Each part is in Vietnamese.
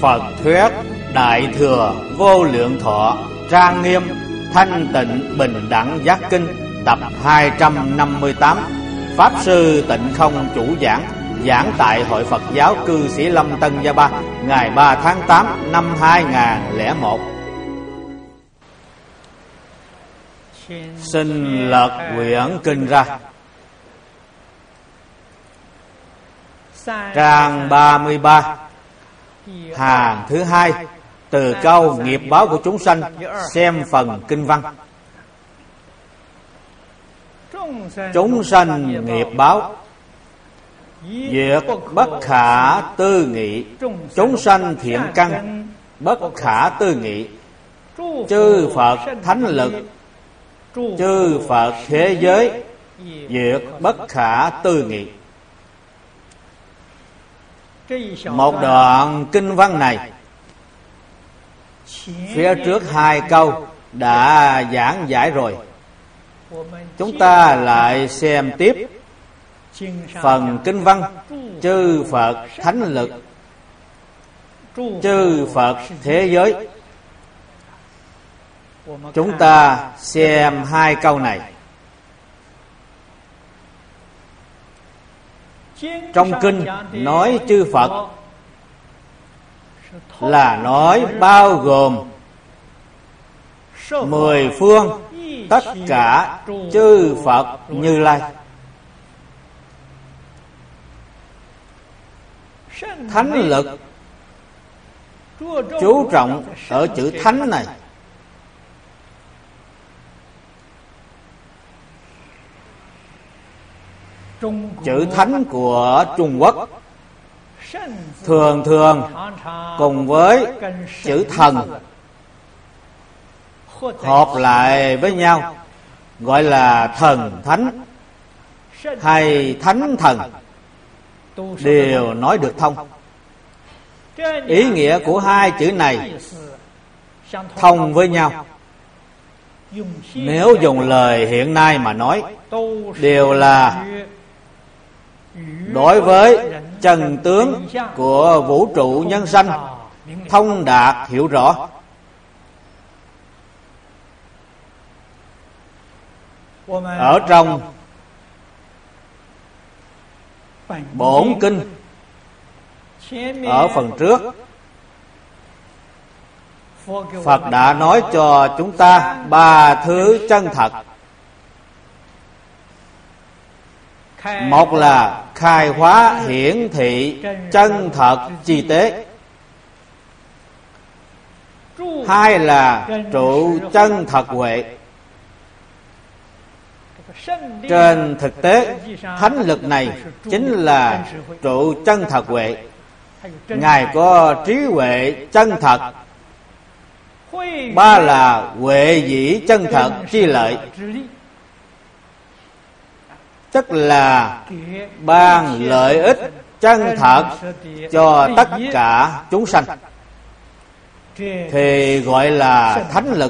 Phật thuyết Đại Thừa Vô Lượng Thọ Trang Nghiêm Thanh Tịnh Bình Đẳng Giác Kinh tập 258. Pháp Sư Tịnh Không chủ giảng, giảng tại Hội Phật giáo Cư Sĩ Lâm Tân Gia Ba, ngày 3 tháng 8 năm 2001. Xin lật quyển kinh ra. Trang 33, hàng thứ 2, từ câu nghiệp báo của chúng sanh, xem phần kinh văn. Chúng sanh nghiệp báo, việc bất khả tư nghị. Chúng sanh thiện căn, bất khả tư nghị. Chư Phật thánh lực, chư Phật thế giới, việc bất khả tư nghị. Một đoạn kinh văn này, phía trước 2 câu đã giảng giải rồi. Chúng ta lại xem tiếp phần kinh văn chư Phật thánh lực, chư Phật thế giới. Chúng ta xem 2 câu này. Trong kinh nói chư Phật là nói bao gồm 10 phương tất cả chư Phật Như Lai. Thánh lực chú trọng ở chữ thánh này. Chữ thánh của Trung Quốc thường cùng với chữ thần hợp lại với nhau, gọi là thần thánh hay thánh thần, đều nói được thông. Ý nghĩa của 2 chữ này thông với nhau. Nếu dùng lời hiện nay mà nói, đều là đối với chân tướng của vũ trụ nhân sanh thông đạt hiểu rõ. Ở trong bổn kinh, ở phần trước, Phật đã nói cho chúng ta 3 thứ chân thật. Một là khai hóa hiển thị chân thật chi tế. 2 là trụ chân thật huệ. Trên thực tế, thánh lực này chính là trụ chân thật huệ. Ngài có trí huệ chân thật. 3 là huệ dĩ chân thật chi lợi, tức là ban lợi ích chân thật cho tất cả chúng sanh, thì gọi là thánh lực.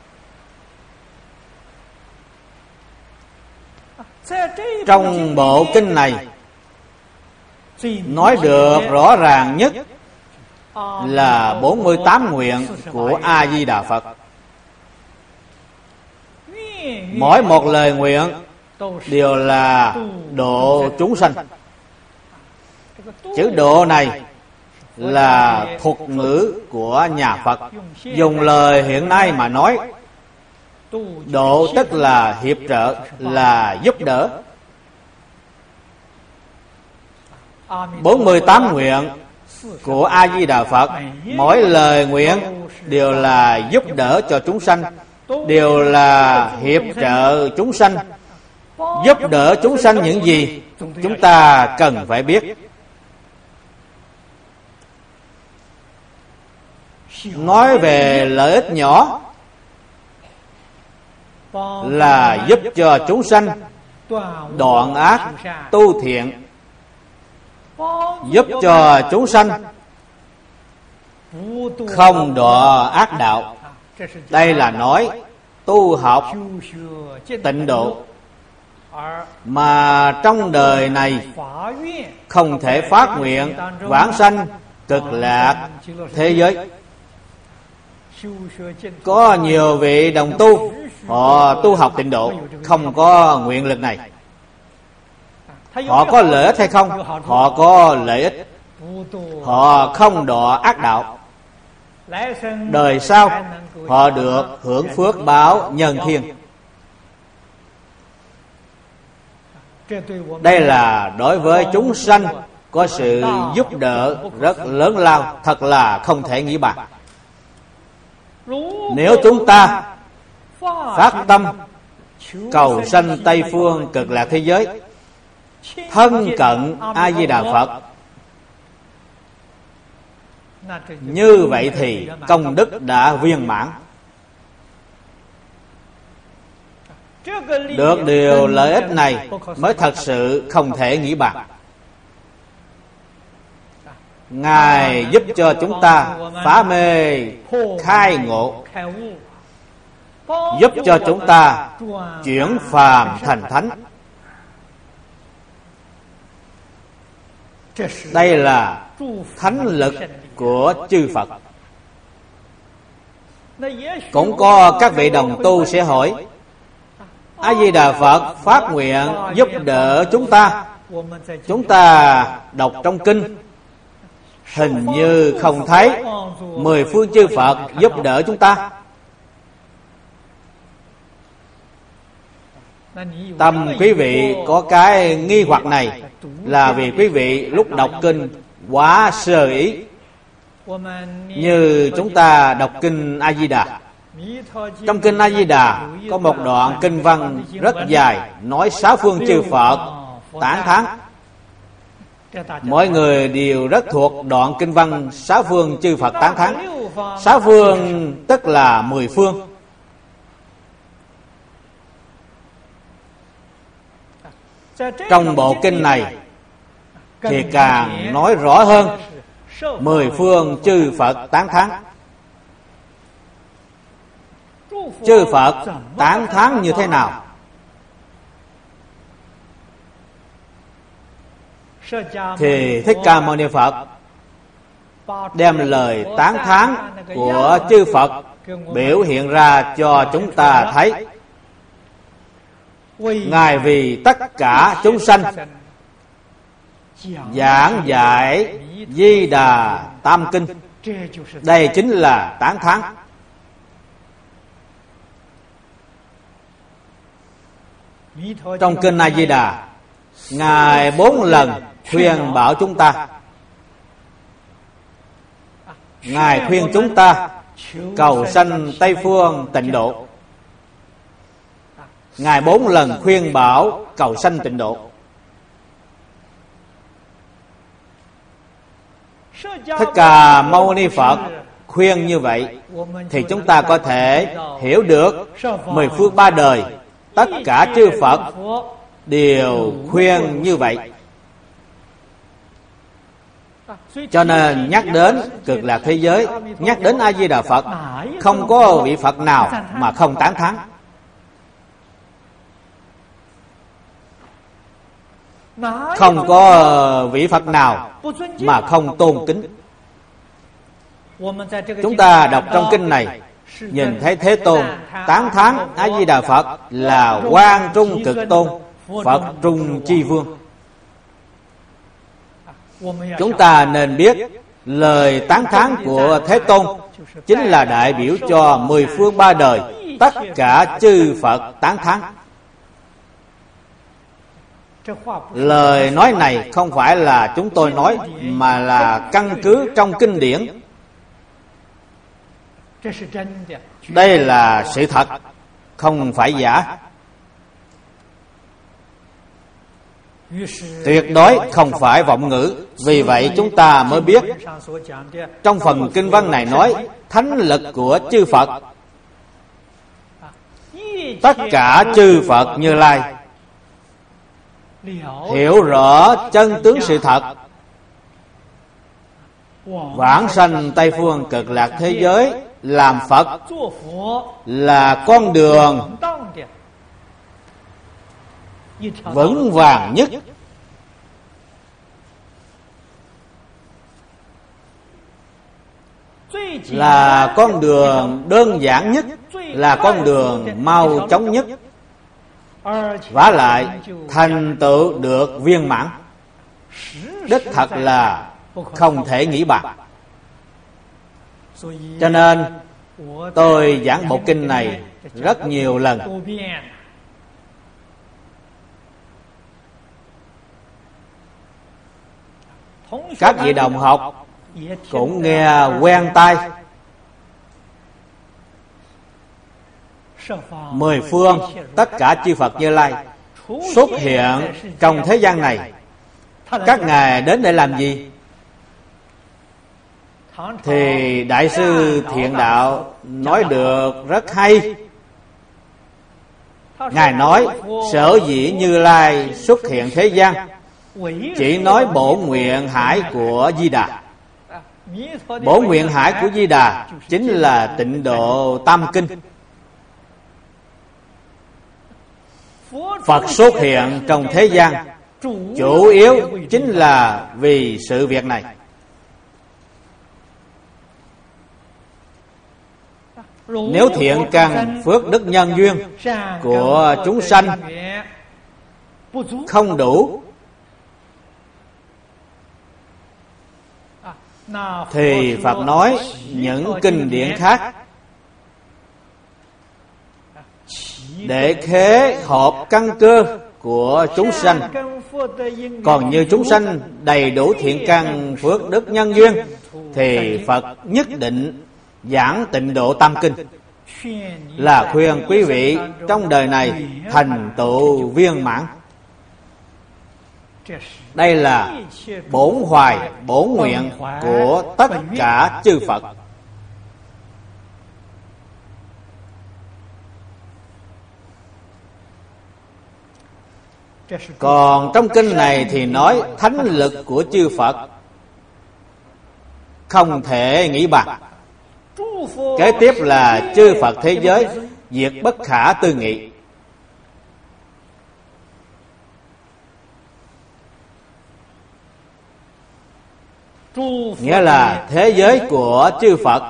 Trong bộ kinh này nói được rõ ràng nhất là 48 nguyện của A Di Đà Phật. Mỗi một lời nguyện đều là độ chúng sanh. Chữ độ này là thuật ngữ của nhà Phật. Dùng lời hiện nay mà nói, độ tức là hiệp trợ, là giúp đỡ. 48 nguyện của A Di Đà Phật, mỗi lời nguyện đều là giúp đỡ cho chúng sanh, đều là hiệp trợ chúng sanh. Giúp đỡ chúng sanh những gì chúng ta cần phải biết. Nói về lợi ích nhỏ là giúp cho chúng sanh đoạn ác tu thiện, giúp cho chúng sanh không đọa ác đạo. Đây là nói tu học tịnh độ. Mà trong đời này không thể phát nguyện vãng sanh cực lạc thế giới. Có nhiều vị đồng tu họ tu học tịnh độ không có nguyện lực này. Họ có lợi ích hay không? Họ có lợi ích. Họ không đọa ác đạo, đời sau họ được hưởng phước báo nhân thiên. Đây là đối với chúng sanh có sự giúp đỡ rất lớn lao, thật là không thể nghĩ bàn. Nếu chúng ta phát tâm cầu sanh Tây Phương cực lạc thế giới, thân cận A Di Đà Phật, như vậy thì công đức đã viên mãn. Được điều lợi ích này mới thật sự không thể nghĩ bàn. Ngài giúp cho chúng ta phá mê khai ngộ, giúp cho chúng ta chuyển phàm thành thánh. Đây là thánh lực của chư Phật. Cũng có các vị đồng tu sẽ hỏi, A Di Đà Phật phát nguyện giúp đỡ chúng ta đọc trong kinh hình như không thấy 10 phương chư Phật giúp đỡ chúng ta. Tâm quý vị có cái nghi hoặc này là vì quý vị lúc đọc kinh quá sơ ý. Như chúng ta đọc kinh A Di Đà, trong kinh A Di Đà có một đoạn kinh văn rất dài, nói 6 phương chư Phật tán thán. Mọi người đều rất thuộc đoạn kinh văn 6 phương chư Phật tán thán. 6 phương tức là 10 phương. Trong bộ kinh này thì càng nói rõ hơn 10 phương chư Phật tán thán. Chư Phật tán thán như thế nào? Thì Thích Ca Mâu Ni Phật đem lời tán thán của chư Phật biểu hiện ra cho chúng ta thấy. Ngài vì tất cả chúng sanh giảng giải Di Đà Tam Kinh. Đây chính là tán thán. Trong kinh A Di Đà, Ngài 4 lần khuyên bảo chúng ta. Ngài khuyên chúng ta cầu sanh Tây Phương tịnh độ. Ngài 4 lần khuyên bảo cầu sanh tịnh độ. Thích Ca Mâu Ni Phật khuyên như vậy thì chúng ta có thể hiểu được 10 phương 3 đời tất cả chư Phật đều khuyên như vậy. Cho nên nhắc đến cực lạc thế giới, nhắc đến A Di Đà Phật, không có vị Phật nào mà không tán thán. Không có vị Phật nào mà không tôn kính. Chúng ta đọc trong kinh này nhìn thấy Thế Tôn tán thán A Di Đà Phật là Quang Trung Cực Tôn, Phật Trung Chi Vương. Chúng ta nên biết lời tán thán của Thế Tôn chính là đại biểu cho 10 phương 3 đời tất cả chư Phật tán thán. Lời nói này không phải là chúng tôi nói, mà là căn cứ trong kinh điển. Đây là sự thật, không phải giả. Tuyệt đối không phải vọng ngữ. Vì vậy chúng ta mới biết trong phần kinh văn này nói thánh lực của chư Phật. Tất cả chư Phật Như Lai hiểu rõ chân tướng sự thật, vãng sanh Tây Phương Cực Lạc thế giới làm Phật là con đường vững vàng nhất. là con đường đơn giản nhất, là con đường mau chóng nhất, vả lại thành tựu được viên mãn, đích thật là không thể nghĩ bàn. Cho nên tôi giảng bộ kinh này rất nhiều lần. Các vị đồng học cũng nghe quen tai. Mười phương tất cả chư Phật Như Lai xuất hiện trong thế gian này. Các ngài đến để làm gì? Thì Đại sư Thiện Đạo nói được rất hay. Ngài nói sở dĩ Như Lai xuất hiện thế gian, chỉ nói bổn nguyện hải của Di Đà. Bổn nguyện hải của Di Đà chính là Tịnh Độ Tam Kinh. Phật xuất hiện trong thế gian chủ yếu chính là vì sự việc này. Nếu thiện căn phước đức nhân duyên của chúng sanh không đủ, thì Phật nói những kinh điển khác để khế hợp căn cơ của chúng sanh. Còn như chúng sanh đầy đủ thiện căn phước đức nhân duyên, thì Phật nhất định giảng Tịnh Độ Tam Kinh, là khuyên quý vị trong đời này thành tựu viên mãn. Đây là bổn hoài bổn nguyện của tất cả chư Phật. Còn trong kinh này thì nói thánh lực của chư Phật không thể nghĩ bàn. Kế tiếp là chư Phật thế giới diệt bất khả tư nghị. Nghĩa là thế giới của chư Phật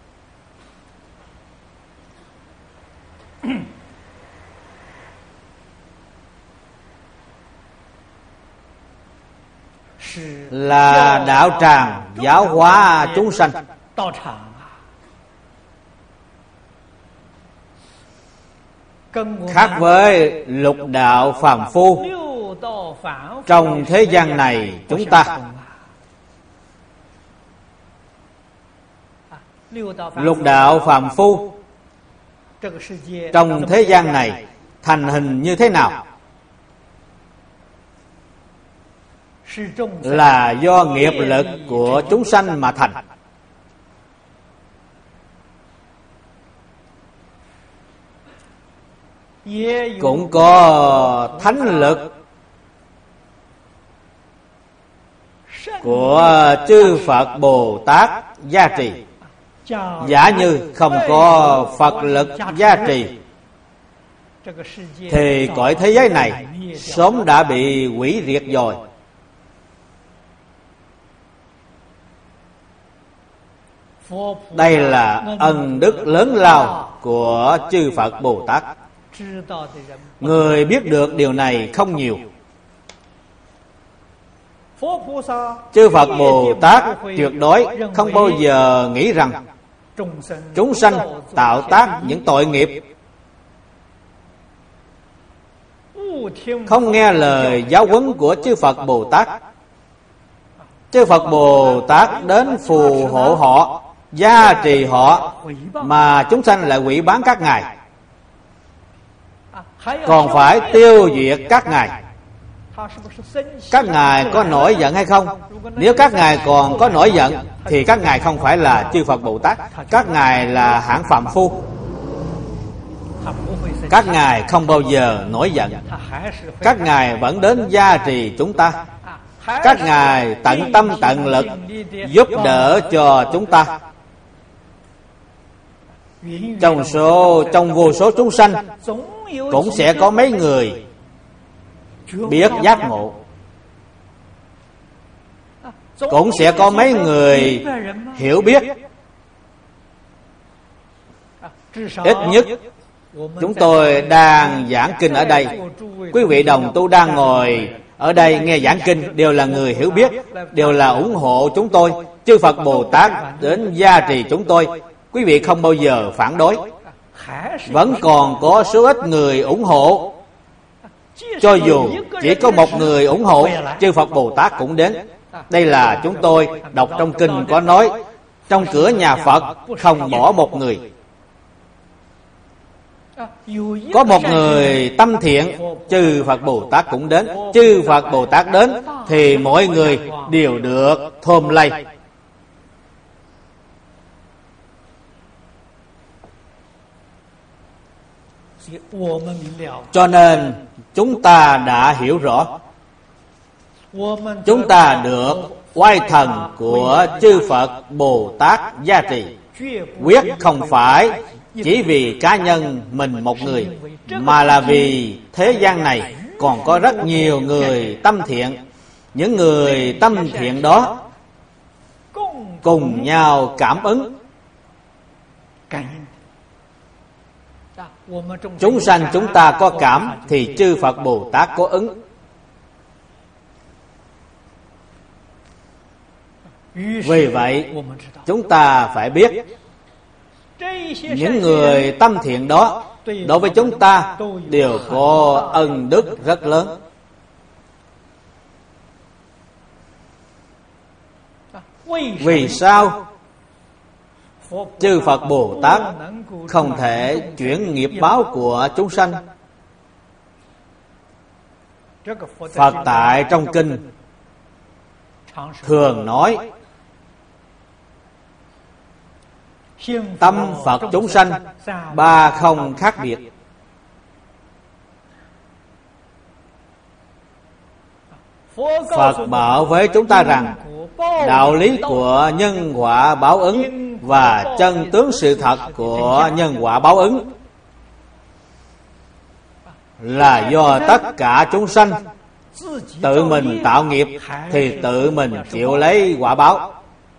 là đạo tràng giáo hóa chúng sanh. Khác với lục đạo phàm phu trong thế gian này chúng ta. Lục đạo phàm phu trong thế gian này thành hình như thế nào? Là do nghiệp lực của chúng sanh mà thành. Cũng có thánh lực của chư Phật Bồ Tát gia trì. Giả như không có Phật lực gia trì, thì cõi thế giới này sớm đã bị hủy diệt rồi. Đây là ân đức lớn lao của chư Phật Bồ Tát. Người biết được điều này không nhiều. Chư Phật Bồ Tát tuyệt đối không bao giờ nghĩ rằng chúng sanh tạo tác những tội nghiệp, không nghe lời giáo huấn của chư Phật Bồ Tát. Chư Phật Bồ Tát đến phù hộ họ, gia trì họ, mà chúng sanh lại hủy bán các ngài, còn phải tiêu diệt các ngài. Các ngài có nổi giận hay không? Nếu các ngài còn có nổi giận thì các ngài không phải là chư Phật Bồ Tát, các ngài là hạng phàm phu. Các ngài không bao giờ nổi giận, các ngài vẫn đến gia trì chúng ta, các ngài tận tâm tận lực giúp đỡ cho chúng ta. Trong vô số chúng sanh cũng sẽ có mấy người biết giác ngộ, cũng sẽ có mấy người hiểu biết, Ít nhất chúng tôi đang giảng kinh ở đây, quý vị đồng tu đang ngồi ở đây nghe giảng kinh đều là người hiểu biết, đều là ủng hộ chúng tôi. Chư Phật Bồ Tát đến gia trì chúng tôi, quý vị không bao giờ phản đối. Vẫn còn có số ít người ủng hộ. Cho dù chỉ có một người ủng hộ, chư Phật Bồ Tát cũng đến. Đây là chúng tôi đọc trong kinh có nói, trong cửa nhà Phật không bỏ một người. Có một người tâm thiện, chư Phật Bồ Tát cũng đến. Chư Phật Bồ Tát đến thì mọi người đều được thơm lây. Cho nên chúng ta đã hiểu rõ, chúng ta được oai thần của chư Phật Bồ Tát gia trì, quyết không phải chỉ vì cá nhân mình một người, mà là vì thế gian này còn có rất nhiều người tâm thiện. Những người tâm thiện đó cùng nhau cảm ứng. Chúng sanh chúng ta có cảm thì chư Phật Bồ Tát có ứng. Vì vậy chúng ta phải biết, những người tâm thiện đó đối với chúng ta đều có ân đức rất lớn. Vì sao chư Phật Bồ Tát không thể chuyển nghiệp báo của chúng sanh? Phật tại trong kinh thường nói, tâm Phật chúng sanh ba không khác biệt. Phật bảo với chúng ta rằng đạo lý của nhân quả báo ứng và chân tướng sự thật của nhân quả báo ứng là do tất cả chúng sanh tự mình tạo nghiệp thì tự mình chịu lấy quả báo.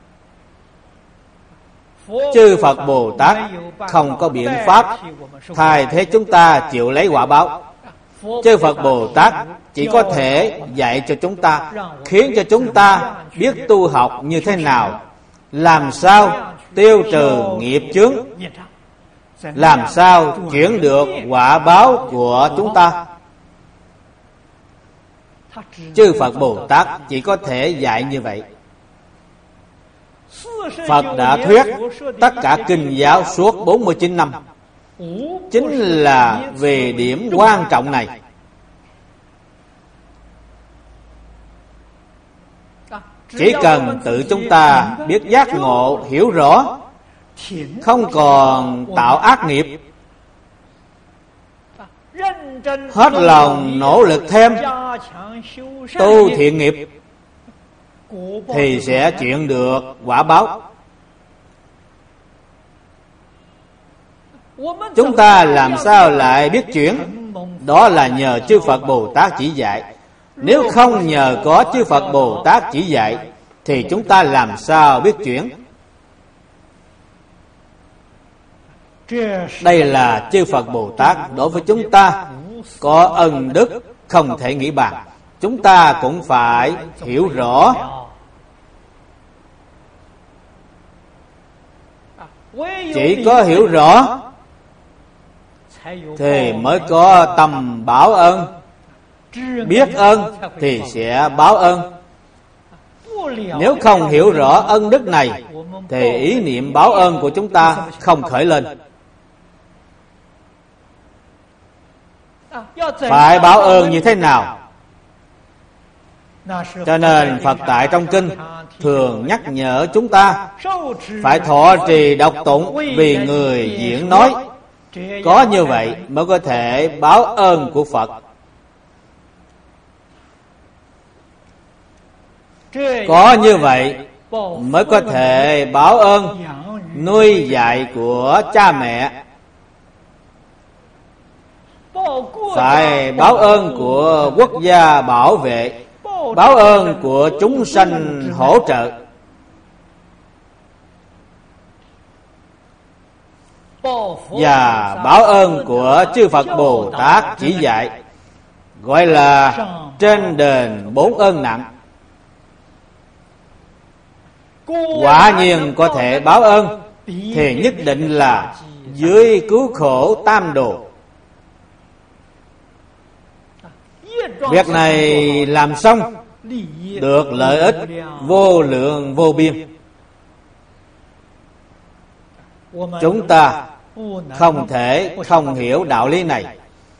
Chư Phật Bồ Tát không có biện pháp thay thế chúng ta chịu lấy quả báo. Chư Phật Bồ Tát chỉ có thể dạy cho chúng ta, khiến cho chúng ta biết tu học như thế nào, làm sao tiêu trừ nghiệp chướng, làm sao chuyển được quả báo của chúng ta. Chư Phật Bồ Tát chỉ có thể dạy như vậy. Phật đã thuyết tất cả kinh giáo suốt 49 năm, chính là về điểm quan trọng này. Chỉ cần tự chúng ta biết giác ngộ, hiểu rõ, không còn tạo ác nghiệp, hết lòng nỗ lực thêm tu thiện nghiệp, thì sẽ chuyển được quả báo. Chúng ta làm sao lại biết chuyển? Đó là nhờ chư Phật Bồ Tát chỉ dạy. Nếu không nhờ có chư Phật Bồ Tát chỉ dạy thì chúng ta làm sao biết chuyển? Đây là chư Phật Bồ Tát đối với chúng ta có ân đức không thể nghĩ bàn. Chúng ta cũng phải hiểu rõ. Chỉ có hiểu rõ thì mới có tâm báo ơn. Biết ơn thì sẽ báo ơn. Nếu không hiểu rõ ân đức này thì ý niệm báo ơn của chúng ta không khởi lên. Phải báo ơn như thế nào? Cho nên Phật tại trong kinh thường nhắc nhở chúng ta phải thọ trì đọc tụng vì người diễn nói. Có như vậy mới có thể báo ơn của Phật. Có như vậy mới có thể báo ơn nuôi dạy của cha mẹ. Phải báo ơn của quốc gia bảo vệ, báo ơn của chúng sanh hỗ trợ. và báo ơn của chư Phật Bồ Tát chỉ dạy, gọi là trên đền 4 ơn nặng. Quả nhiên có thể báo ơn thì nhất định là dưới cứu khổ tam đồ. Việc này làm xong được lợi ích vô lượng vô biên. Chúng ta không thể không hiểu đạo lý này.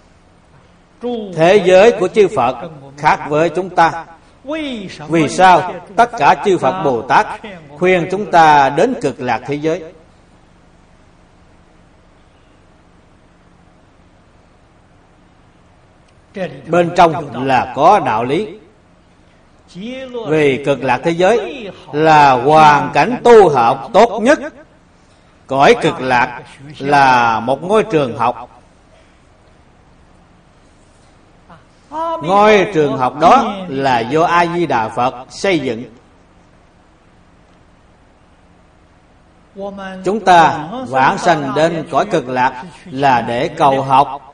Thế giới của chư Phật khác với chúng ta. Vì sao tất cả chư Phật Bồ Tát khuyên chúng ta đến cực lạc thế giới? Bên trong là có đạo lý. Vì cực lạc thế giới là hoàn cảnh tu học tốt nhất. Cõi cực lạc là một ngôi trường học. Ngôi trường học đó là do A Di Đà Phật xây dựng. Chúng ta vãng sanh đến cõi cực lạc là để cầu học.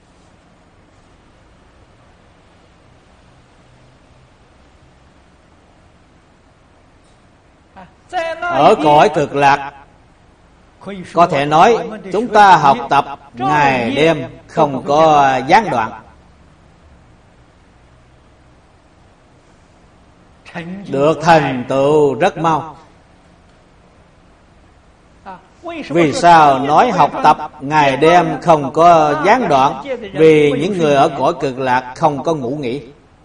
Ở cõi cực lạc, có thể nói chúng ta học tập ngày đêm không có gián đoạn, được thành tựu rất mau. Vì sao nói học tập ngày đêm không có gián đoạn? Vì những người ở cõi cực lạc không có ngủ nghỉ.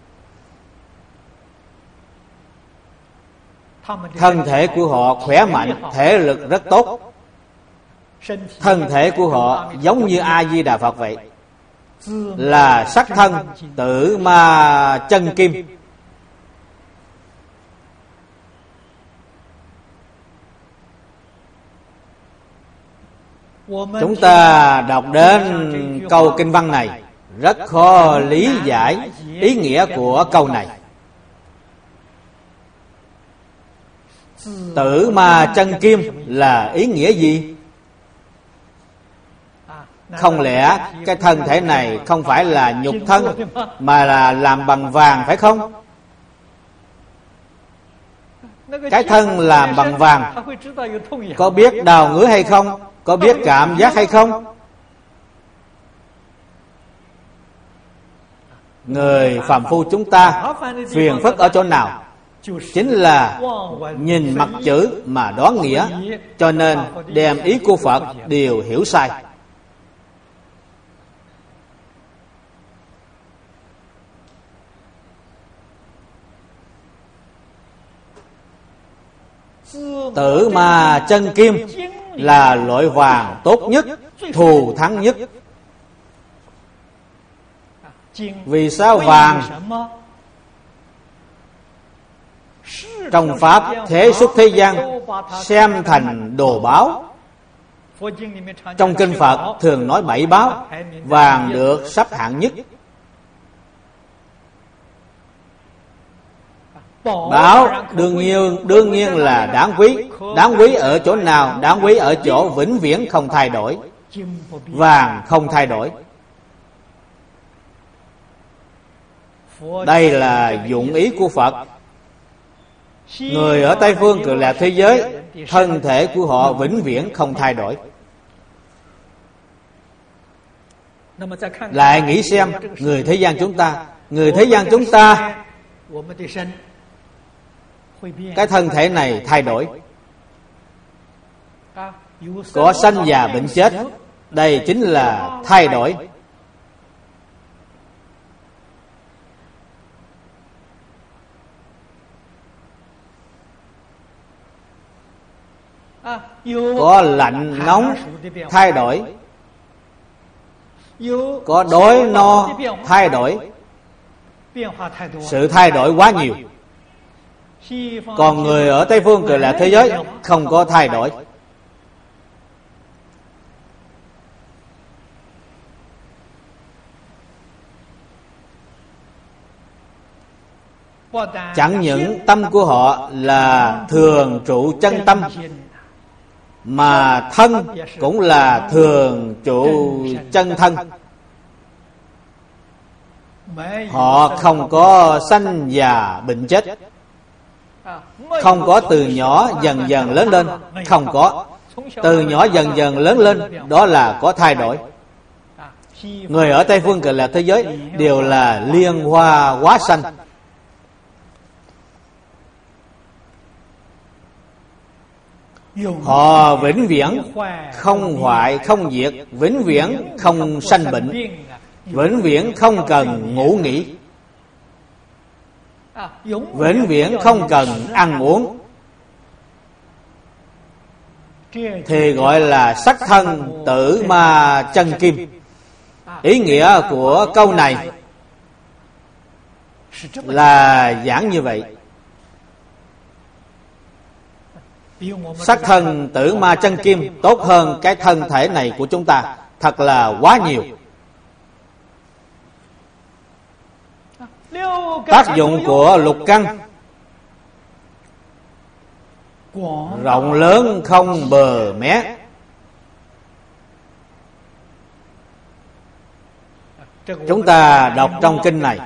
Thân thể của họ khỏe mạnh, thể lực rất tốt. Thân thể của họ giống như A Di Đà Phật vậy, là sắc thân tử ma chân kim. Chúng ta đọc đến câu kinh văn này rất khó lý giải ý nghĩa của câu này. Tử ma chân kim là ý nghĩa gì? Không lẽ cái thân thể này không phải là nhục thân mà là làm bằng vàng phải không? Cái thân làm bằng vàng có biết đau ngứa hay không? Có biết cảm giác hay không? Người phàm phu chúng ta phiền phức ở chỗ nào? Chính là nhìn mặt chữ mà đoán nghĩa, cho nên đem ý của Phật đều hiểu sai. Tử ma chân kim là loại vàng tốt nhất, thù thắng nhất. Vì sao vàng? Trong Pháp thế xuất thế gian xem thành đồ báo. Trong kinh Phật thường nói 7 báo, vàng được xếp hạng nhất. Báo đương nhiên là đáng quý. Đáng quý ở chỗ nào? Đáng quý ở chỗ vĩnh viễn không thay đổi. Vàng không thay đổi. Đây là dụng ý của Phật. Người ở Tây Phương Cực Lạc thế giới, thân thể của họ vĩnh viễn không thay đổi. Lại nghĩ xem người thế gian chúng ta cái thân thể này thay đổi, có sanh già bệnh chết. Đây chính là thay đổi. Có lạnh nóng thay đổi, có đói no thay đổi. Sự thay đổi quá nhiều. Còn người ở Tây Phương Cực Lạc thế giới không có thay đổi. Chẳng những tâm của họ là thường trụ chân tâm, mà thân cũng là thường trụ chân thân. Họ không có sanh già bệnh chết, không có từ nhỏ dần dần lớn lên, không có. Từ nhỏ dần dần lớn lên, đó là có thay đổi. Người ở Tây Phương Cực Lạc thế giới đều là liên hoa hóa sanh. Họ vĩnh viễn không hoại không diệt, vĩnh viễn không sanh bệnh, vĩnh viễn không cần ngủ nghỉ, vĩnh viễn không cần ăn uống, thì gọi là sắc thân tử ma chân kim. Ý nghĩa của câu này là giảng như vậy. Sắc thân tử ma chân kim tốt hơn cái thân thể này của chúng ta thật là quá nhiều. Tác dụng của lục căn rộng lớn không bờ mé. Chúng ta đọc trong kinh này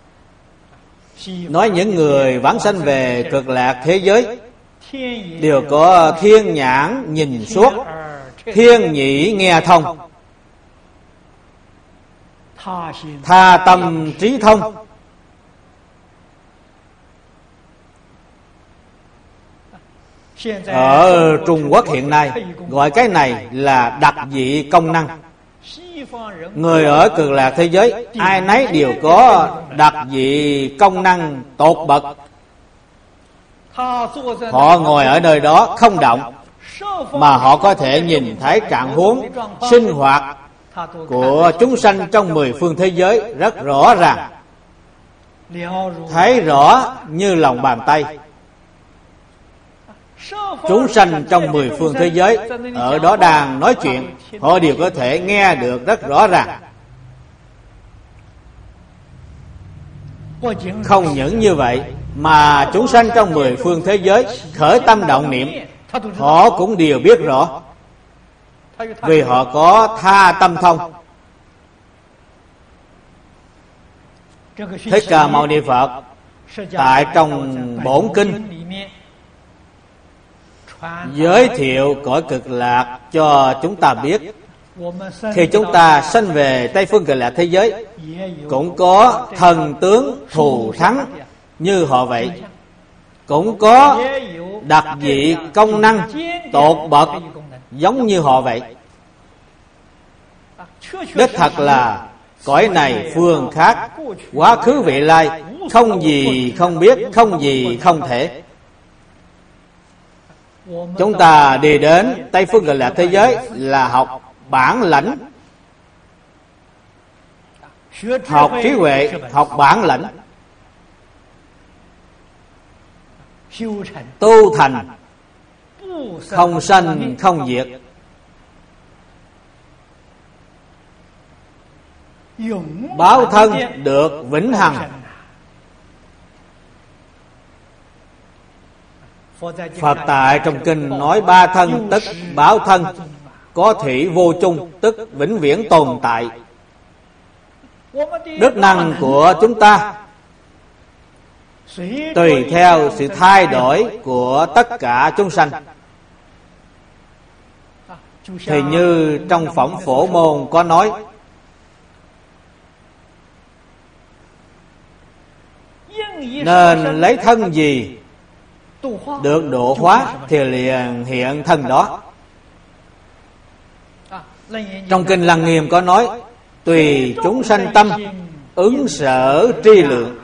nói những người vãng sanh về Cực Lạc thế giới đều có thiên nhãn nhìn suốt, thiên nhĩ nghe thông, tha tâm trí thông. Ở Trung Quốc hiện nay gọi cái này là đặc dị công năng. Người ở Cực Lạc thế giới ai nấy đều có đặc dị công năng tột bậc. Họ ngồi ở nơi đó không động, mà họ có thể nhìn thấy trạng huống sinh hoạt của chúng sanh trong 10 phương thế giới rất rõ ràng, thấy rõ như lòng bàn tay. Chúng sanh trong 10 phương thế giới ở đó đang nói chuyện, họ đều có thể nghe được rất rõ ràng. Không những như vậy, mà chúng sanh trong 10 phương thế giới khởi tâm động niệm, họ cũng đều biết rõ, vì họ có tha tâm thông. Thích Ca Mâu Ni Phật tại trong bổn kinh giới thiệu cõi Cực Lạc cho chúng ta biết. Khi chúng ta sanh về Tây Phương Cực Lạc thế giới, cũng có thần tướng thù thắng như họ vậy, cũng có đặc dị công năng tột bậc giống như họ vậy. Đích thật là cõi này phương khác, quá khứ vị lai, không gì không biết, không gì không thể. Chúng ta đi đến Tây Phương Cực Lạc thế giới là học bản lãnh, học trí huệ, học bản lãnh, tu thành không sanh không diệt, báo thân được vĩnh hằng. Phật tại trong kinh nói ba thân tức báo thân, có thủy vô chung tức vĩnh viễn tồn tại. Đức năng của chúng ta tùy theo sự thay đổi của tất cả chúng sanh. Thì như trong phẩm Phổ Môn có nói, nên lấy thân gì được độ hóa thì liền hiện thân đó. Trong kinh Lăng Nghiêm có nói, tùy chúng sanh tâm ứng sở tri lượng.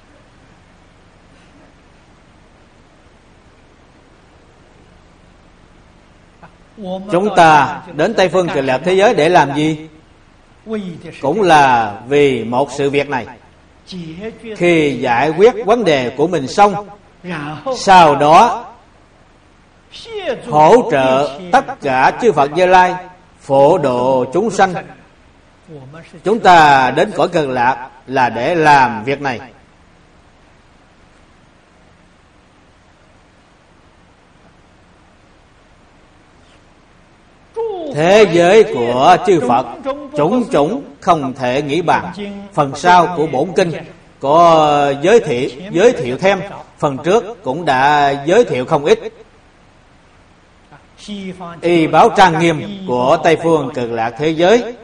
Chúng ta đến Tây Phương Cực Lạc thế giới để làm gì? Cũng là vì một sự việc này. Khi giải quyết vấn đề của mình xong, sau đó hỗ trợ tất cả chư Phật Như Lai phổ độ chúng sanh. Chúng ta đến cõi Cực Lạc là để làm việc này. Thế giới của chư Phật chủng chủng không thể nghĩ bàn. Phần sau của bổn kinh có giới thiệu thêm, phần trước cũng đã giới thiệu không ít. Y báo trang nghiêm của Tây phương Cực Lạc thế giới,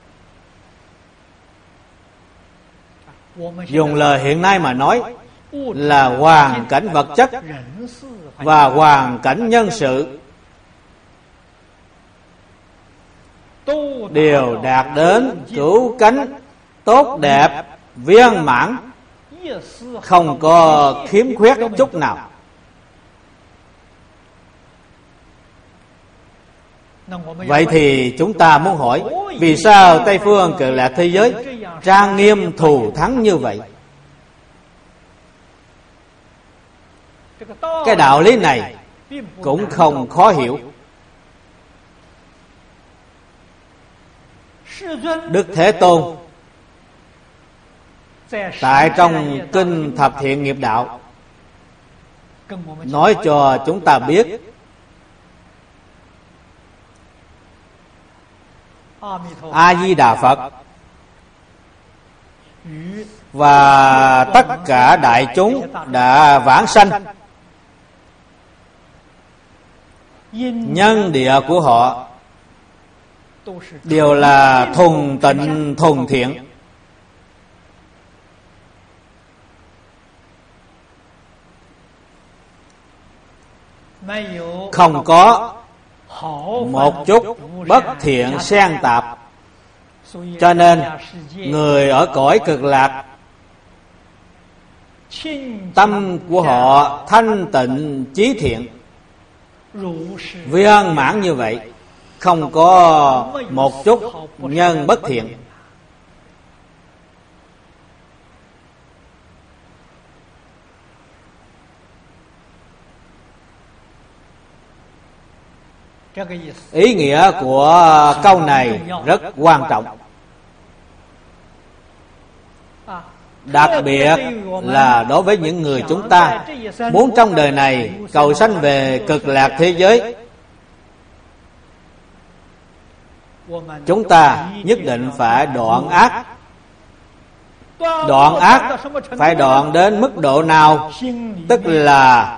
dùng lời hiện nay mà nói là hoàn cảnh vật chất và hoàn cảnh nhân sự đều đạt đến cửu cánh tốt đẹp viên mãn, không có khiếm khuyết chút nào. Vậy thì chúng ta muốn hỏi, vì sao Tây phương Cực Lạc thế giới trang nghiêm thù thắng như vậy? Cái đạo lý này cũng không khó hiểu. Đức Thế Tôn tại trong kinh Thập Thiện Nghiệp Đạo nói cho chúng ta biết, A Di Đà Phật và tất cả đại chúng đã vãng sanh, nhân địa của họ đều là thuần tịnh thuần thiện. Không có một chút bất thiện xen tạp. Cho nên người ở cõi Cực Lạc, tâm của họ thanh tịnh chí thiện, viên mãn như vậy, không có một chút nhân bất thiện. Ý nghĩa của câu này rất quan trọng, đặc biệt là đối với những người chúng ta muốn trong đời này cầu sanh về Cực Lạc thế giới. Chúng ta nhất định phải đoạn ác. Đoạn ác phải đoạn đến mức độ nào? Tức là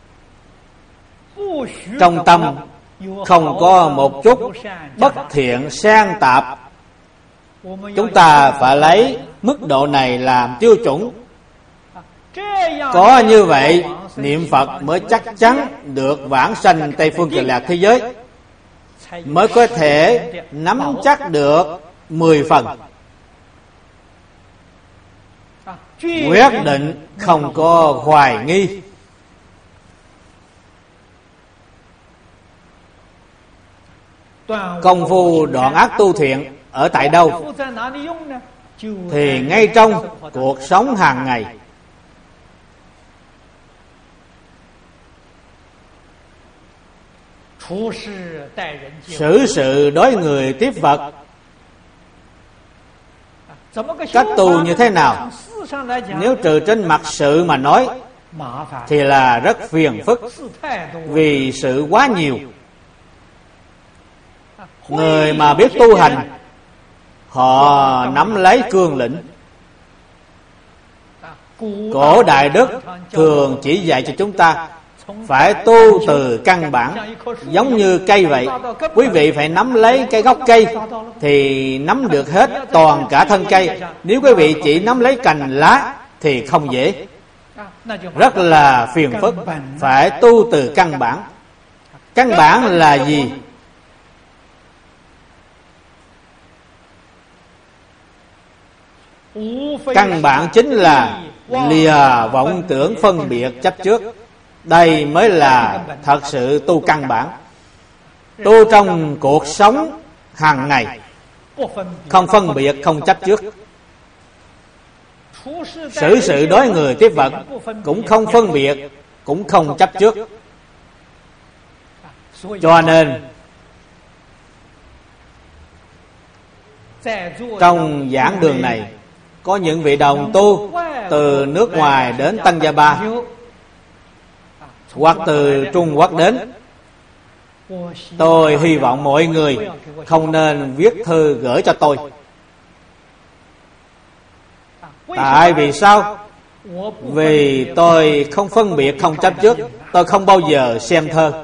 trong tâm không có một chút bất thiện xen tạp. Chúng ta phải lấy mức độ này làm tiêu chuẩn. Có như vậy, niệm Phật mới chắc chắn được vãng sanh Tây phương Cực Lạc thế giới, mới có thể nắm chắc được 10 phần. Quyết định không có hoài nghi. Công phu đoạn ác tu thiện ở tại đâu? Thì ngay trong cuộc sống hàng ngày. Xử sự đối người tiếp vật, cách tu như thế nào? Nếu trừ trên mặt sự mà nói thì là rất phiền phức, vì sự quá nhiều. Người mà biết tu hành, họ nắm lấy cương lĩnh. Cổ Đại Đức thường chỉ dạy cho chúng ta phải tu từ căn bản, giống như cây vậy. Quý vị phải nắm lấy cái gốc cây thì nắm được hết toàn cả thân cây. Nếu quý vị chỉ nắm lấy cành lá thì không dễ, rất là phiền phức. Phải tu từ căn bản. Căn bản là gì? Căn bản chính là lìa vọng tưởng phân biệt chấp trước. Đây mới là thật sự tu căn bản. Tu trong cuộc sống hàng ngày, không phân biệt, không chấp trước. Xử sự đối người tiếp vật cũng không phân biệt, cũng không chấp trước. Cho nên trong giảng đường này có những vị đồng tu từ nước ngoài đến Tăng Gia Ba, hoặc từ Trung Quốc đến. Tôi hy vọng mọi người không nên viết thư gửi cho tôi. Tại vì sao? Vì tôi không phân biệt, không chấp trước. Tôi không bao giờ xem thơ.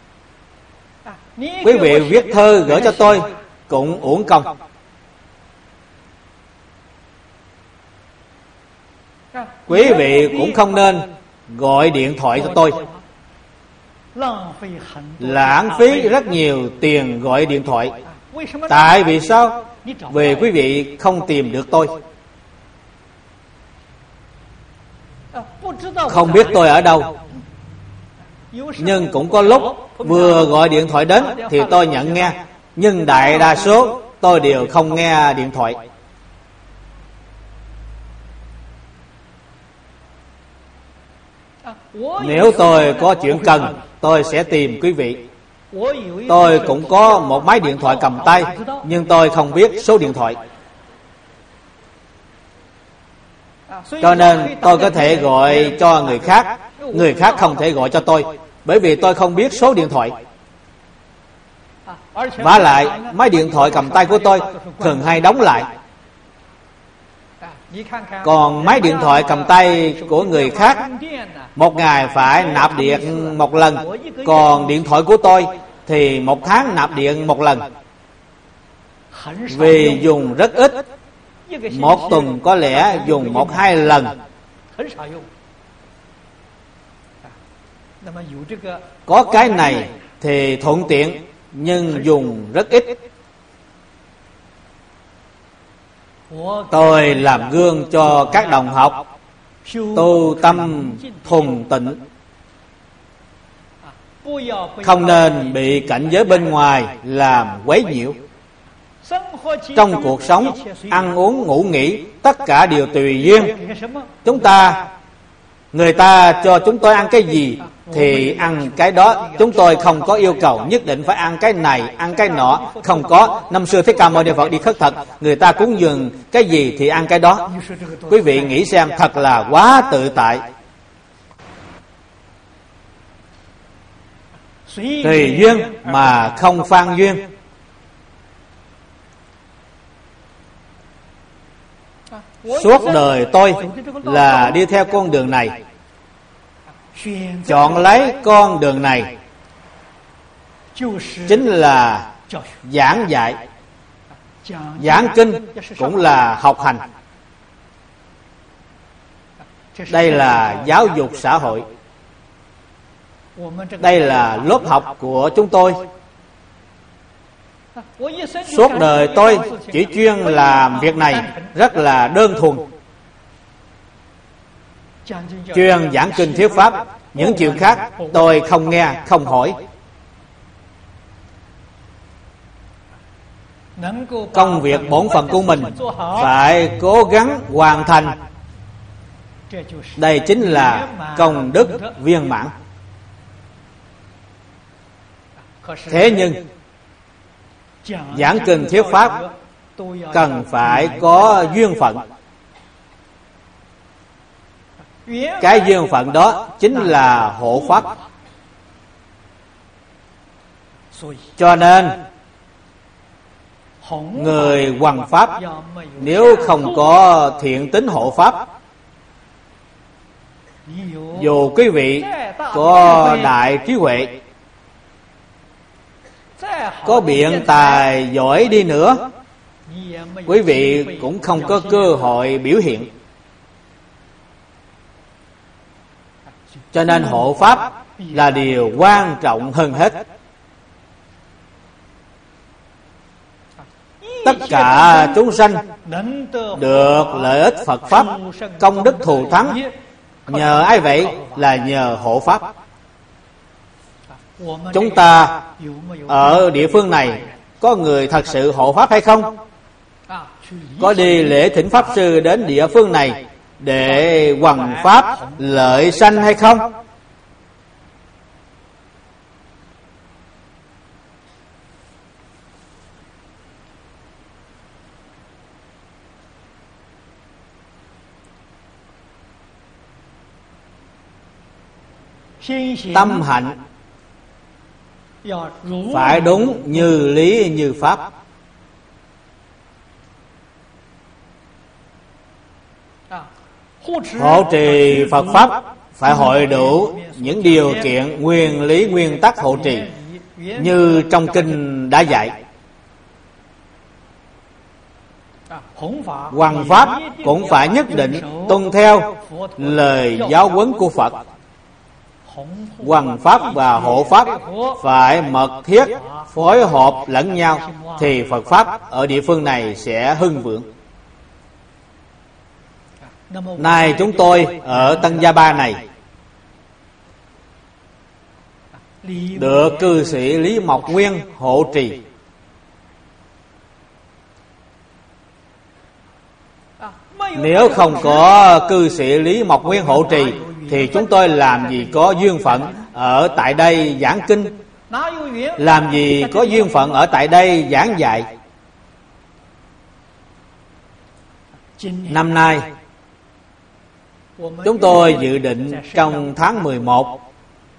Quý vị viết thư gửi cho tôi cũng uổng công. Quý vị cũng không nên gọi điện thoại cho tôi. Lãng phí rất nhiều tiền gọi điện thoại. Tại vì sao? Vì quý vị không tìm được tôi, không biết tôi ở đâu. Nhưng cũng có lúc vừa gọi điện thoại đến thì tôi nhận nghe, nhưng đại đa số tôi đều không nghe điện thoại. Nếu tôi có chuyện cần, tôi sẽ tìm quý vị. Tôi cũng có một máy điện thoại cầm tay, nhưng tôi không biết số điện thoại. Cho nên tôi có thể gọi cho người khác, người khác không thể gọi cho tôi, bởi vì tôi không biết số điện thoại. Vả lại, máy điện thoại cầm tay của tôi thường hay đóng lại. Còn máy điện thoại cầm tay của người khác một ngày phải nạp điện một lần, còn điện thoại của tôi thì một tháng nạp điện một lần. Vì dùng rất ít, một tuần có lẽ dùng 1-2 lần. Có cái này thì thuận tiện, nhưng dùng rất ít. Tôi làm gương cho các đồng học tu tâm thuần tịnh, không nên bị cảnh giới bên ngoài làm quấy nhiễu. Trong cuộc sống, ăn uống ngủ nghỉ, tất cả đều tùy duyên. Người ta cho chúng tôi ăn cái gì thì ăn cái đó. Chúng tôi không có yêu cầu nhất định phải ăn cái này, ăn cái nọ. Không có. Năm xưa Thích Ca Mâu Ni Phật đi khất thực, người ta cúng dường cái gì thì ăn cái đó. Quý vị nghĩ xem, thật là quá tự tại. Tùy duyên mà không phan duyên. Suốt đời tôi là đi theo con đường này, chọn lấy con đường này chính là giảng dạy. Giảng kinh cũng là học hành. Đây là giáo dục xã hội. Đây là lớp học của chúng tôi. Suốt đời tôi chỉ chuyên làm việc này, rất là đơn thuần. Chuyên giảng kinh thuyết pháp. Những chuyện khác tôi không nghe, không hỏi. Công việc bổn phận của mình phải cố gắng hoàn thành. Đây chính là công đức viên mãn. Thế nhưng giảng kinh thuyết pháp cần phải có duyên phận. Cái duyên phận đó chính là hộ pháp. Cho nên người hoằng pháp nếu không có thiện tính hộ pháp, dù quý vị có đại trí huệ, có biện tài giỏi đi nữa, quý vị cũng không có cơ hội biểu hiện. Cho nên hộ pháp là điều quan trọng hơn hết. Tất cả chúng sanh được lợi ích Phật pháp, công đức thù thắng, nhờ ai vậy? Là nhờ hộ pháp. Chúng ta ở địa phương này có người thật sự hộ pháp hay không? Có đi lễ thỉnh pháp sư đến địa phương này để hoằng pháp lợi sanh hay không? Tâm hạnh phải đúng như lý như pháp. Hộ trì Phật pháp phải hội đủ những điều kiện, nguyên lý, nguyên tắc hộ trì như trong kinh đã dạy. Hoằng pháp cũng phải nhất định tuân theo lời giáo huấn của Phật. Hoằng pháp và hộ pháp phải mật thiết phối hợp lẫn nhau, thì Phật pháp ở địa phương này sẽ hưng vượng. Nay chúng tôi ở Tân Gia Ba này được cư sĩ Lý Mộc Nguyên hộ trì. Nếu không có cư sĩ Lý Mộc Nguyên hộ trì thì chúng tôi làm gì có duyên phận ở tại đây giảng kinh, làm gì có duyên phận ở tại đây giảng dạy. Năm nay chúng tôi dự định trong tháng 11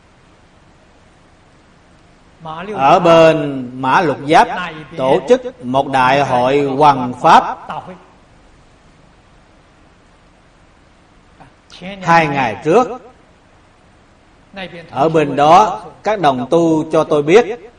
ở bên Mã Lục Giáp tổ chức một đại hội hoằng pháp. 2 ngày trước ở bên đó các đồng tu cho tôi biết,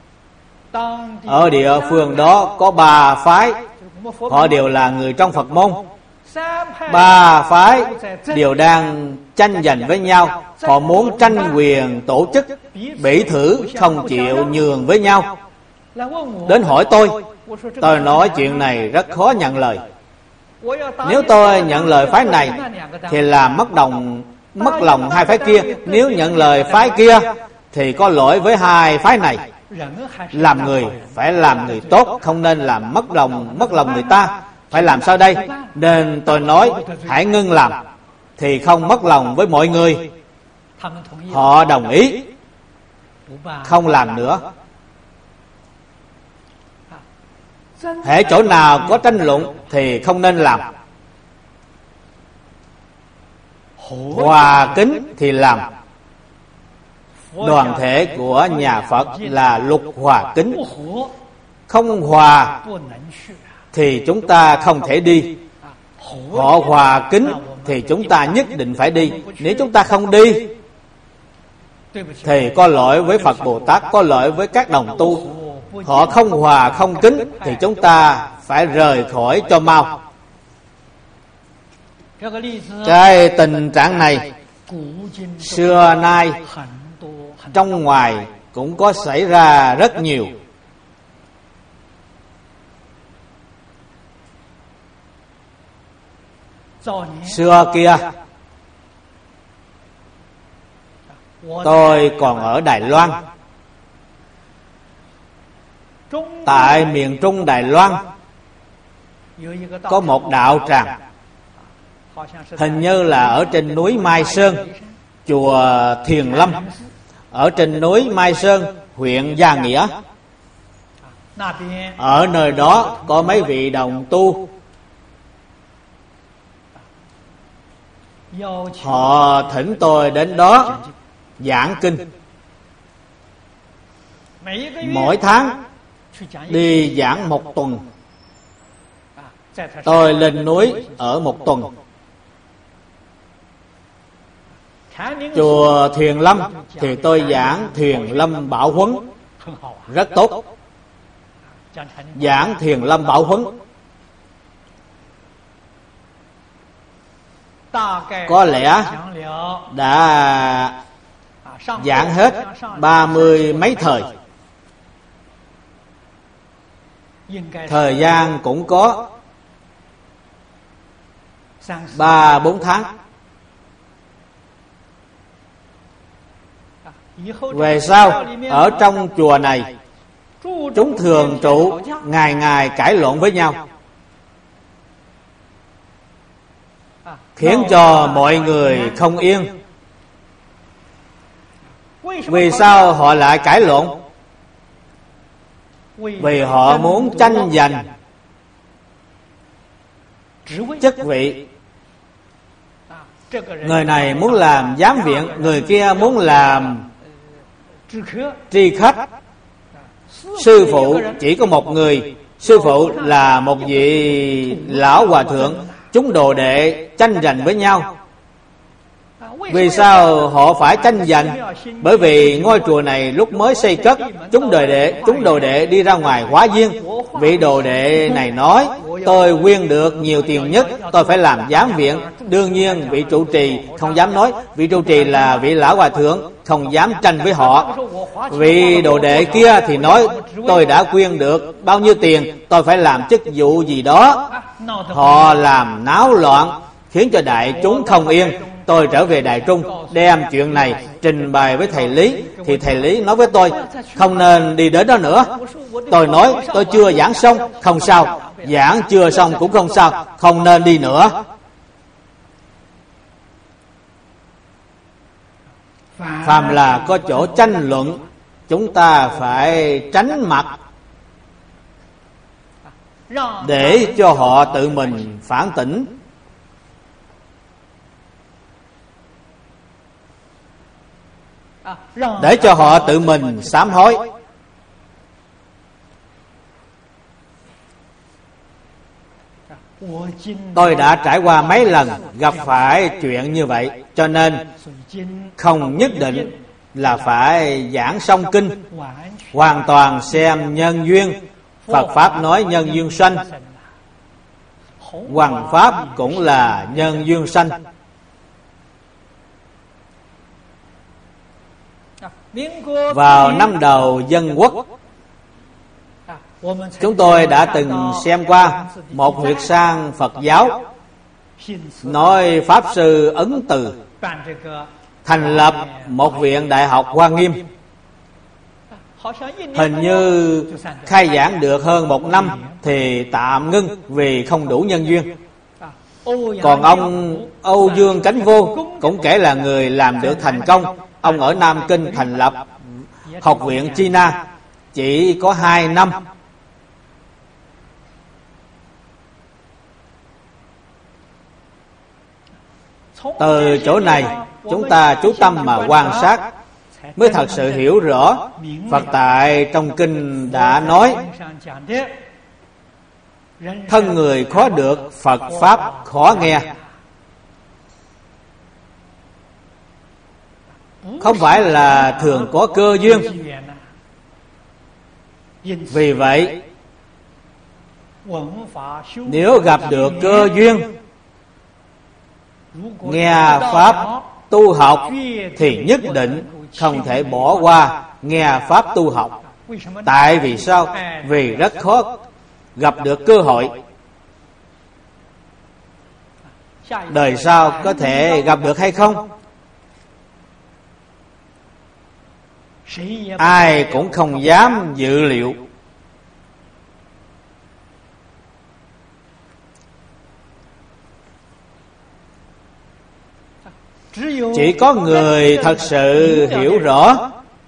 ở địa phương đó có 3 phái, họ đều là người trong Phật môn. 3 phái đều đang tranh giành với nhau, họ muốn tranh quyền tổ chức, bỉ thử không chịu nhường với nhau. Đến hỏi tôi nói chuyện này rất khó nhận lời. Nếu tôi nhận lời phái này thì làm mất lòng 2 phái kia. Nếu nhận lời phái kia thì có lỗi với 2 phái này. Làm người phải làm người tốt, không nên làm mất lòng người ta. Phải làm sao đây? Nên tôi nói hãy ngưng làm, thì không mất lòng với mọi người. Họ đồng ý không làm nữa. Hễ chỗ nào có tranh luận thì không nên làm. Hòa kính thì làm. Đoàn thể của nhà Phật là lục hòa kính. Không hòa thì chúng ta không thể đi. Họ hòa kính thì chúng ta nhất định phải đi. Nếu chúng ta không đi thì có lỗi với Phật Bồ Tát, có lỗi với các đồng tu. Họ không hòa không kính thì chúng ta phải rời khỏi cho mau. Cái tình trạng này xưa nay trong ngoài cũng có xảy ra rất nhiều. Xưa kia tôi còn ở Đài Loan. Tại miền Trung Đài Loan có một đạo tràng, hình như là ở trên núi Mai Sơn, chùa Thiền Lâm, ở trên núi Mai Sơn, huyện Gia Nghĩa. Ở nơi đó có mấy vị đồng tu, họ thỉnh tôi đến đó giảng kinh. Mỗi tháng đi giảng 1 tuần. Tôi lên núi ở 1 tuần. Chùa Thiền Lâm thì tôi giảng Thiền Lâm Bảo Huấn, rất tốt. Giảng Thiền Lâm Bảo Huấn có lẽ đã giảng hết 30 mấy thời. Thời gian cũng có 3-4 tháng. Về sau ở trong chùa này chúng thường trụ ngày cãi lộn với nhau, khiến cho mọi người không yên. Vì sao họ lại cãi lộn? Vì họ muốn tranh giành chức vị. Người này muốn làm giám viện, người kia muốn làm tri khách. Sư phụ chỉ có một người, sư phụ là một vị lão hòa thượng. Chúng đồ đệ tranh giành với nhau. Vì sao họ phải tranh giành? Bởi vì ngôi chùa này lúc mới xây cất, chúng đồ đệ đi ra ngoài hóa duyên. Vị đồ đệ này nói: tôi quyên được nhiều tiền nhất, tôi phải làm giám viện. Đương nhiên vị trụ trì không dám nói, vị trụ trì là vị lão hòa thượng, không dám tranh với họ. Vị đồ đệ kia thì nói: tôi đã quyên được bao nhiêu tiền, tôi phải làm chức vụ gì đó. Họ làm náo loạn, khiến cho đại chúng không yên. Tôi trở về Đại Trung, đem chuyện này trình bày với thầy Lý. Thì thầy Lý nói với tôi: không nên đi đến đó nữa. Tôi nói: tôi chưa giảng xong. Không sao, giảng chưa xong cũng không sao, không nên đi nữa. Phàm là có chỗ tranh luận, chúng ta phải tránh mặt, để cho họ tự mình phản tỉnh. Để cho họ tự mình sám hối. Tôi đã trải qua mấy lần gặp phải chuyện như vậy, cho nên không nhất định là phải giảng xong kinh. Hoàn toàn xem nhân duyên. Phật Pháp nói nhân duyên sanh, Hoằng Pháp cũng là nhân duyên sanh. Vào năm đầu dân quốc, chúng tôi đã từng xem qua một huyệt sang Phật giáo nói Pháp Sư Ấn Từ thành lập một viện Đại học Hoa Nghiêm. Hình như khai giảng được hơn 1 năm thì tạm ngưng vì không đủ nhân duyên. Còn ông Âu Dương Cánh Vô cũng kể là người làm được thành công. Ông ở Nam Kinh thành lập học viện China chỉ có 2 năm. Từ chỗ này chúng ta chú tâm mà quan sát mới thật sự hiểu rõ. Phật tại trong kinh đã nói: thân người khó được, Phật Pháp khó nghe. Không phải là thường có cơ duyên. Vì vậy, nếu gặp được cơ duyên nghe Pháp tu học thì nhất định không thể bỏ qua nghe Pháp tu học. Tại vì sao? Vì rất khó gặp được cơ hội. Đời sau có thể gặp được hay không? Ai cũng không dám dự liệu. Chỉ có người thật sự hiểu rõ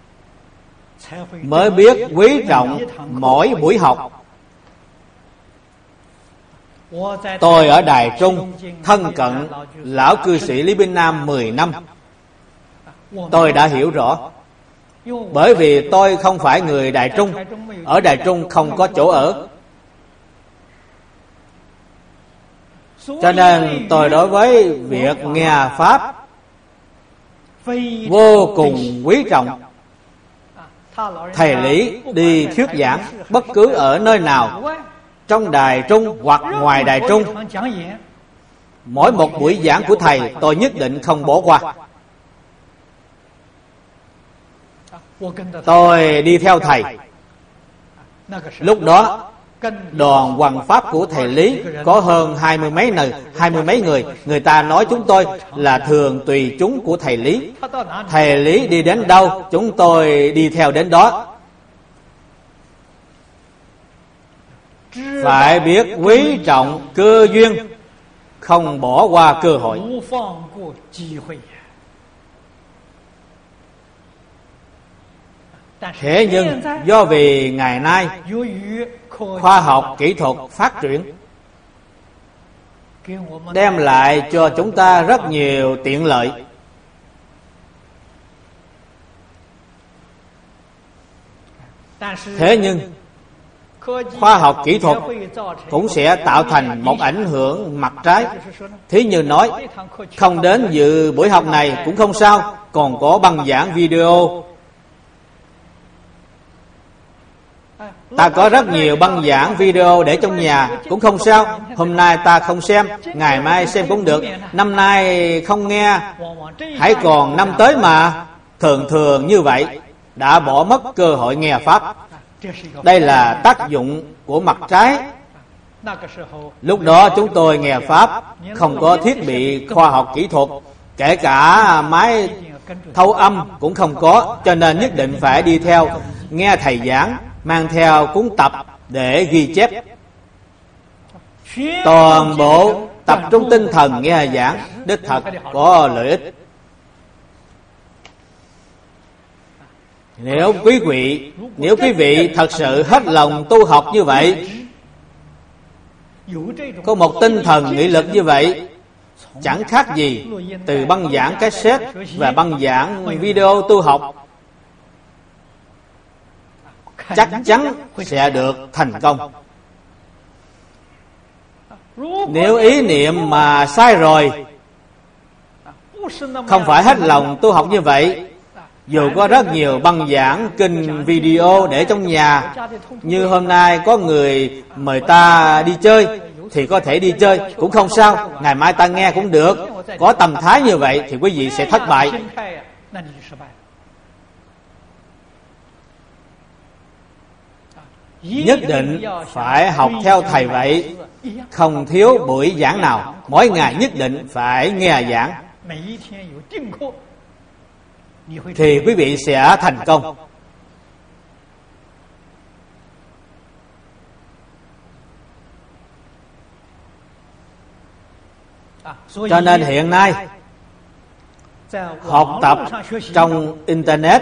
mới biết quý trọng mỗi buổi học. Tôi ở Đài Trung thân cận lão cư sĩ Lý Binh Nam 10 năm. Tôi đã hiểu rõ. Bởi vì tôi không phải người Đài Trung, ở Đài Trung không có chỗ ở, cho nên tôi đối với việc nghe Pháp vô cùng quý trọng. Thầy Lý đi thuyết giảng bất cứ ở nơi nào, trong Đài Trung hoặc ngoài Đài Trung, mỗi một buổi giảng của thầy tôi nhất định không bỏ qua. Tôi đi theo thầy. Lúc đó đoàn hoằng pháp của thầy Lý có hơn 20 mấy người. Người ta nói chúng tôi là thường tùy chúng của thầy Lý. Thầy Lý đi đến đâu chúng tôi đi theo đến đó. Phải biết quý trọng cơ duyên, không bỏ qua cơ hội. Thế nhưng do vì ngày nay khoa học kỹ thuật phát triển, đem lại cho chúng ta rất nhiều tiện lợi. Thế nhưng khoa học kỹ thuật cũng sẽ tạo thành một ảnh hưởng mặt trái. Thí như nói, không đến dự buổi học này cũng không sao, còn có băng giảng video. Ta có rất nhiều băng giảng video để trong nhà cũng không sao. Hôm nay ta không xem, ngày mai xem cũng được. Năm nay không nghe, hãy còn năm tới mà. Thường như vậy đã bỏ mất cơ hội nghe Pháp. Đây là tác dụng của mặt trái. Lúc đó chúng tôi nghe Pháp không có thiết bị khoa học kỹ thuật, kể cả máy thâu âm cũng không có, cho nên nhất định phải đi theo nghe thầy giảng, mang theo cuốn tập để ghi chép. Toàn bộ tập trung tinh thần nghe giảng, đích thật có lợi ích. Nếu quý vị thật sự hết lòng tu học như vậy, có một tinh thần nghị lực như vậy, chẳng khác gì từ băng giảng cassette và băng giảng video tu học, chắc chắn sẽ được thành công. Nếu ý niệm mà sai rồi, không phải hết lòng tu học như vậy, dù có rất nhiều băng giảng kinh video để trong nhà, như hôm nay có người mời ta đi chơi thì có thể đi chơi cũng không sao, ngày mai ta nghe cũng được. Có tâm thái như vậy thì quý vị sẽ thất bại. Nhất định phải học theo thầy vậy, không thiếu buổi giảng nào, mỗi ngày nhất định phải nghe giảng, thì quý vị sẽ thành công. Cho nên hiện nay học tập trong Internet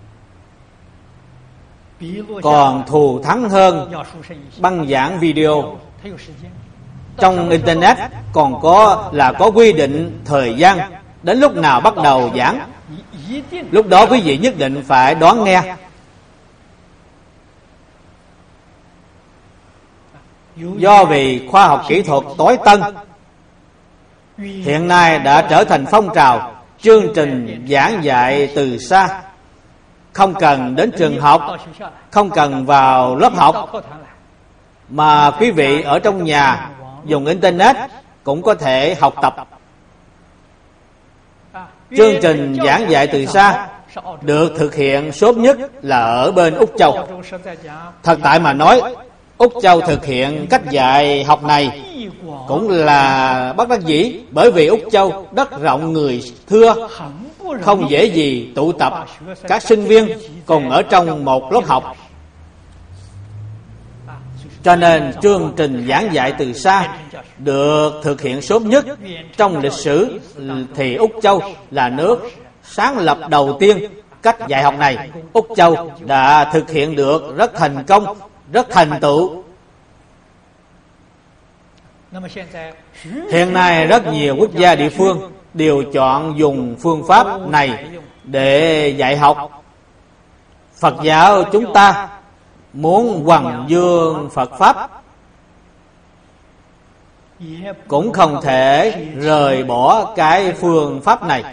còn thù thắng hơn băng giảng video. Trong Internet còn có quy định thời gian đến lúc nào bắt đầu giảng. Lúc đó quý vị nhất định phải đón nghe. Do vì khoa học kỹ thuật tối tân hiện nay đã trở thành phong trào, chương trình giảng dạy từ xa, không cần đến trường học, không cần vào lớp học, mà quý vị ở trong nhà dùng Internet cũng có thể học tập. Chương trình giảng dạy từ xa được thực hiện sớm nhất là ở bên Úc Châu. Thật tại mà nói, Úc Châu thực hiện cách dạy học này cũng là bất đắc dĩ, bởi vì Úc Châu đất rộng người thưa, không dễ gì tụ tập các sinh viên cùng ở trong một lớp học. Cho nên chương trình giảng dạy từ xa được thực hiện sớm nhất. Trong lịch sử thì Úc Châu là nước sáng lập đầu tiên cách dạy học này. Úc Châu đã thực hiện được rất thành công, rất thành tựu. Hiện nay rất nhiều quốc gia địa phương đều chọn dùng phương pháp này để dạy học. Phật giáo chúng ta muốn hoằng dương Phật Pháp cũng không thể rời bỏ cái phương pháp này.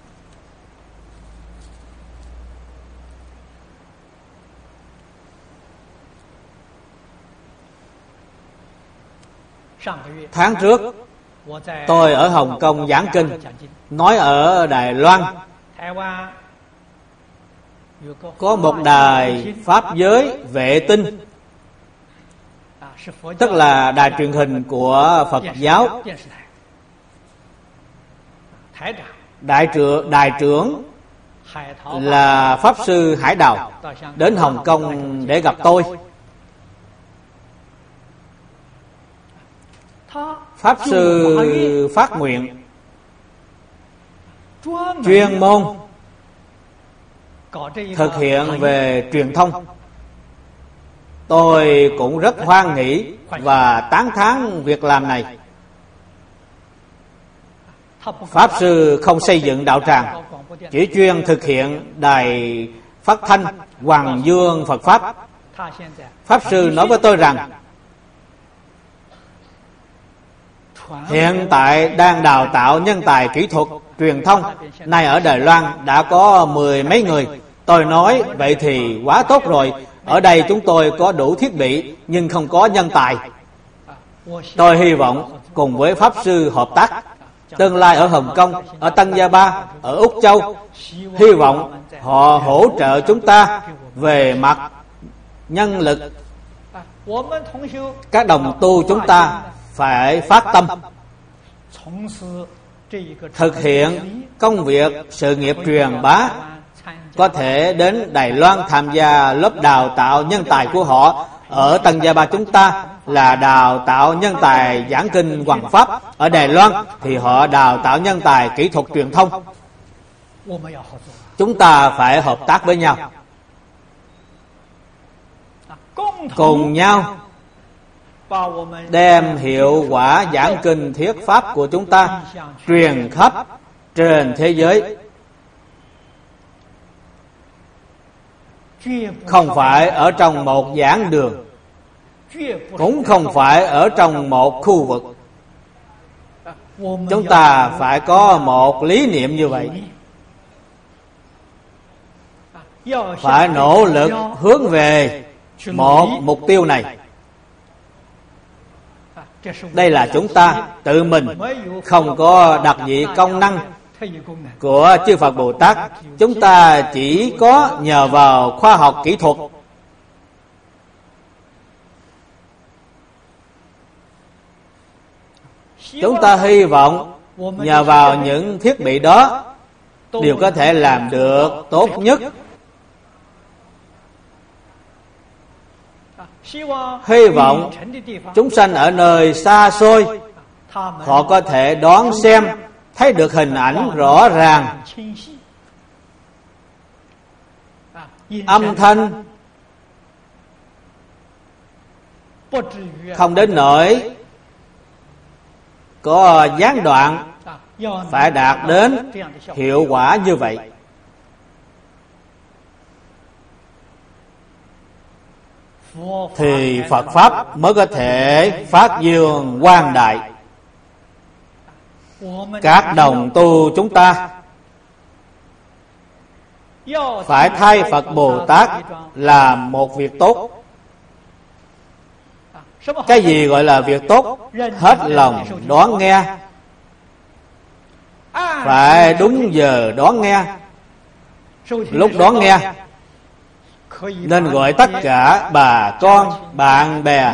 Tháng trước tôi ở Hồng Kông giảng kinh, nói ở Đài Loan có một đài pháp giới vệ tinh, tức là đài truyền hình của Phật giáo. Đại trưởng là Pháp Sư Hải Đào đến Hồng Kông để gặp tôi. Pháp Sư phát nguyện chuyên môn thực hiện về truyền thông. Tôi cũng rất hoan nghỉ và tán thán việc làm này. Pháp Sư không xây dựng đạo tràng, chỉ chuyên thực hiện đài phát thanh hoằng dương Phật Pháp. Pháp Sư nói với tôi rằng hiện tại đang đào tạo nhân tài kỹ thuật truyền thông, nay ở Đài Loan đã có 10 mấy người. Tôi nói vậy thì quá tốt rồi, ở đây chúng tôi có đủ thiết bị nhưng không có nhân tài. Tôi hy vọng cùng với Pháp Sư hợp tác, tương lai ở Hồng Kông, ở Tân Gia Ba, ở Úc Châu, hy vọng họ hỗ trợ chúng ta về mặt nhân lực. Các đồng tu chúng ta phải phát tâm thực hiện công việc sự nghiệp truyền bá, có thể đến Đài Loan tham gia lớp đào tạo nhân tài của họ. Ở Tân Gia Ba chúng ta là đào tạo nhân tài giảng kinh hoằng pháp, ở Đài Loan thì họ đào tạo nhân tài kỹ thuật truyền thông. Chúng ta phải hợp tác với nhau, cùng nhau đem hiệu quả giảng kinh thuyết pháp của chúng ta truyền khắp trên thế giới. Không phải ở trong một giảng đường, cũng không phải ở trong một khu vực. Chúng ta phải có một lý niệm như vậy, phải nỗ lực hướng về một mục tiêu này. Đây là chúng ta tự mình, không có đặc dị công năng của chư Phật Bồ Tát. Chúng ta chỉ có nhờ vào khoa học kỹ thuật. Chúng ta hy vọng nhờ vào những thiết bị đó đều có thể làm được tốt nhất. Hy vọng chúng sanh ở nơi xa xôi, họ có thể đón xem, thấy được hình ảnh rõ ràng, âm thanh không đến nỗi có gián đoạn, phải đạt đến hiệu quả như vậy. Thì Phật Pháp mới có thể phát dương quang đại. Các đồng tu chúng ta phải thay Phật Bồ Tát làm một việc tốt. Cái gì gọi là việc tốt? Hết lòng đón nghe, phải đúng giờ đón nghe. Lúc đón nghe nên gọi tất cả bà con, bạn bè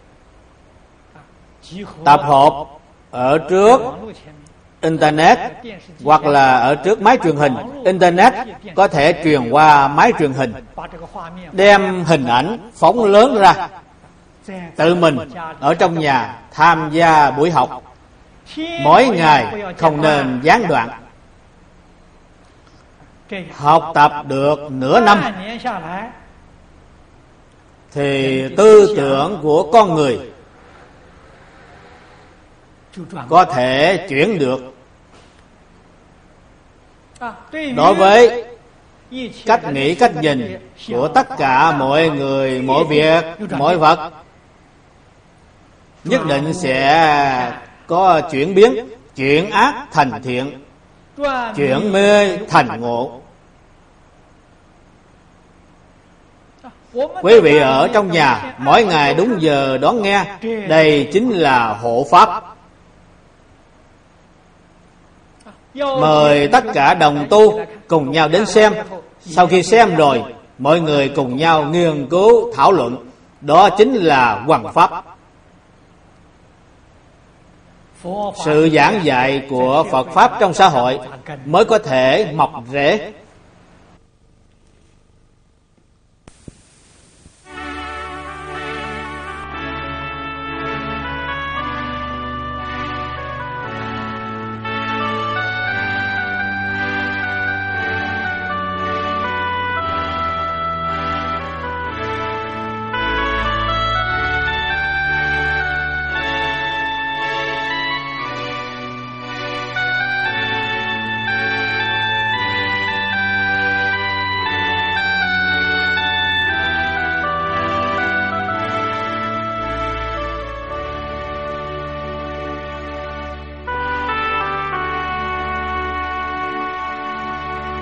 tập hợp ở trước Internet hoặc là ở trước máy truyền hình. Internet có thể truyền qua máy truyền hình, đem hình ảnh phóng lớn ra. Tự mình ở trong nhà tham gia buổi học, mỗi ngày không nên gián đoạn. Học tập được nửa năm thì tư tưởng của con người có thể chuyển được. Đối với cách nghĩ, cách nhìn của tất cả mọi người, mọi việc, mọi vật, nhất định sẽ có chuyển biến, chuyển ác thành thiện, chuyển mê thành ngộ. Quý vị ở trong nhà mỗi ngày đúng giờ đón nghe, đây chính là hộ pháp. Mời tất cả đồng tu cùng nhau đến xem. Sau khi xem rồi, mọi người cùng nhau nghiên cứu thảo luận. Đó chính là hoằng pháp. Sự giảng dạy của Phật Pháp trong xã hội mới có thể mọc rễ,